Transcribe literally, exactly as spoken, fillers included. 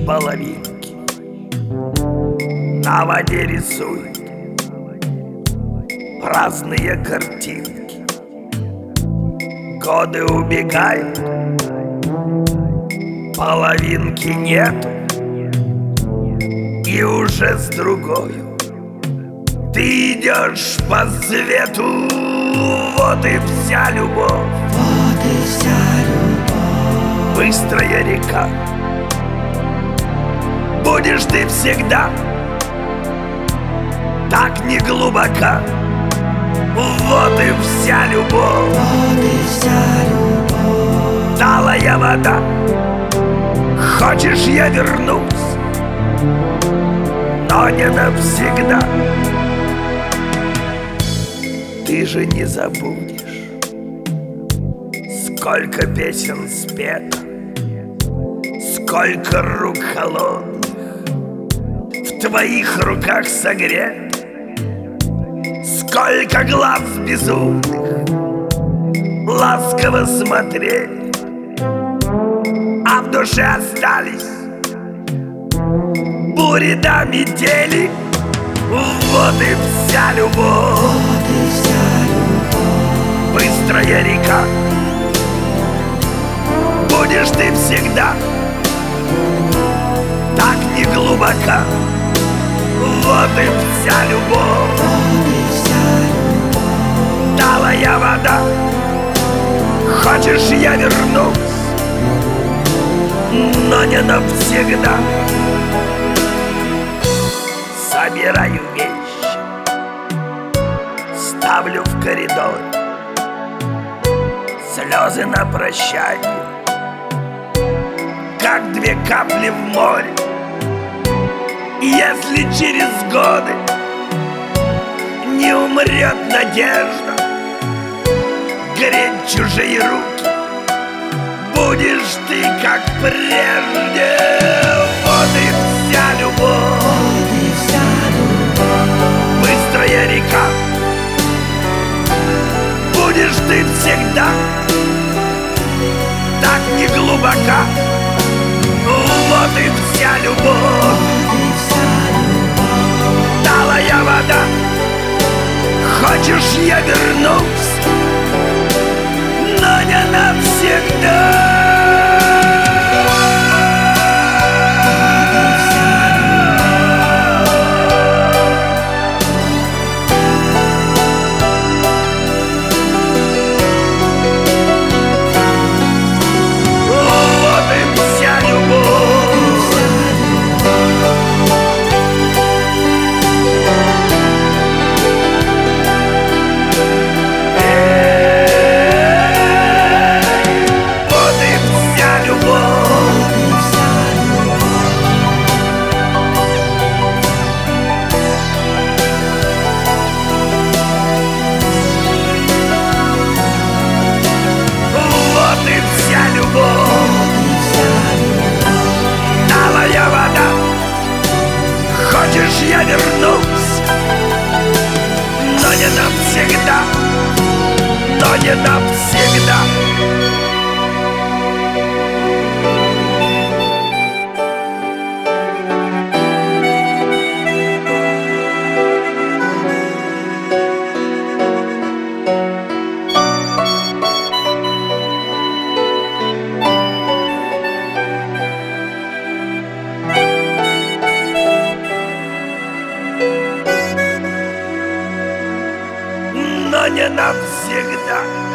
половинки на воде рисует разные картинки. Годы убегают, половинки нету, и уже с другою ты идешь по свету. Вот и вся любовь, вот и вся любовь. Быстрая река, будешь ты всегда так не глубока. Вот и вся любовь, вот и вся любовь. талая вода, хочешь, я вернусь, но не навсегда. Ты же не забудешь, сколько песен спето, сколько рук холодных в твоих руках согрет, сколько глаз безумных ласково смотрели, а в душе остались бури да метели. Вот и вся любовь, вот и вся любовь. Быстрая река, будешь ты всегда так не глубока. Вот и вся любовь, вот и вся любовь. талая вода, хочешь, я вернусь, но не навсегда. Собираю вещи, ставлю в коридор, слезы на прощание, как две капли в море. Если через годы не умрет надежда греть чужие руки, будешь ты как прежде. Вот и вся любовь, вот и вся любовь. Быстрая река, будешь ты всегда так не глубока. Вот и вся любовь, Вот и вся любовь. талая вода, хочешь, я вернусь, но не навсегда. Хочешь, я вернусь, но не навсегда, но не навсегда. Но не навсегда.